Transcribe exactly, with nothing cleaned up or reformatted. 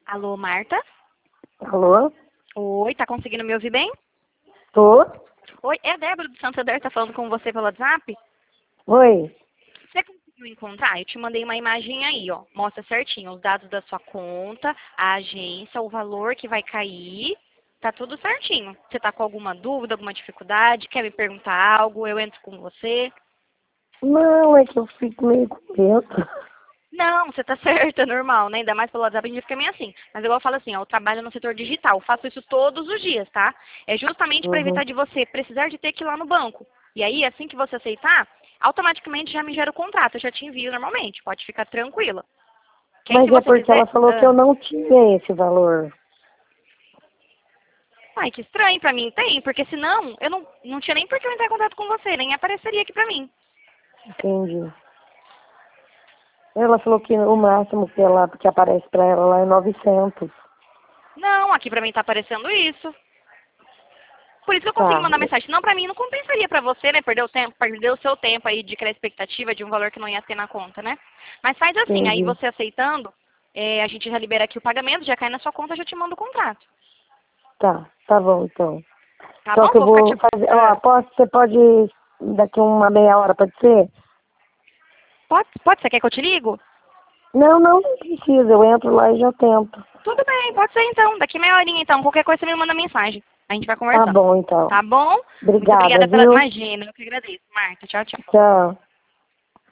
Alô, Marta? Alô? Oi, tá conseguindo me ouvir bem? Tô? Oi, é a Débora do Santander, tá falando com você pelo WhatsApp? Oi? Você conseguiu encontrar? Eu te mandei uma imagem aí, ó. Mostra certinho os dados da sua conta, a agência, o valor que vai cair. Tá tudo certinho. Você tá com alguma dúvida, alguma dificuldade? Quer me perguntar algo? Eu entro com você? Não, é que eu fico meio com medo. Não, você tá certa, é normal, né? Ainda mais pelo WhatsApp a gente fica meio assim. Mas igual eu falo assim, ó, eu trabalho no setor digital, eu faço isso todos os dias, tá? É justamente para Uhum. evitar de você precisar de ter que ir lá no banco. E aí, assim que você aceitar, automaticamente já me gera o contrato, eu já te envio normalmente, pode ficar tranquila. Que aí, se Mas é você porque quiser... ela falou que Ah, eu não tinha esse valor. ai, que estranho pra mim, tem, porque senão eu não, não tinha nem por que eu entrar em contato com você, nem apareceria aqui pra mim. Entendi. Ela falou que o máximo que, ela, que aparece pra ela lá é novecentos. Não, aqui pra mim tá aparecendo isso. Por isso que eu consegui Tá. mandar mensagem. Não, pra mim não compensaria pra você, né? Perder o tempo, perder o seu tempo aí de criar expectativa de um valor que não ia ter na conta, né? Mas faz assim, aí Entendi. você aceitando, é, a gente já libera aqui o pagamento, já cai na sua conta, já te manda o contrato. Tá, tá bom então. Tá Só bom? que eu Vou ficar te... vou fazer. Ó, Ah, posso, você pode daqui uma meia hora, pode ser? pode, pode? Você quer que eu te ligo? Não, não, não precisa. Eu entro lá e já tento. Tudo bem, pode ser então. Daqui meia horinha então. Qualquer coisa você me manda mensagem. A gente vai Tá conversando. bom então. Tá bom? Muito Obrigada, obrigada pela... viu? Imagina, eu que agradeço. Marta, tchau, tchau. Tchau.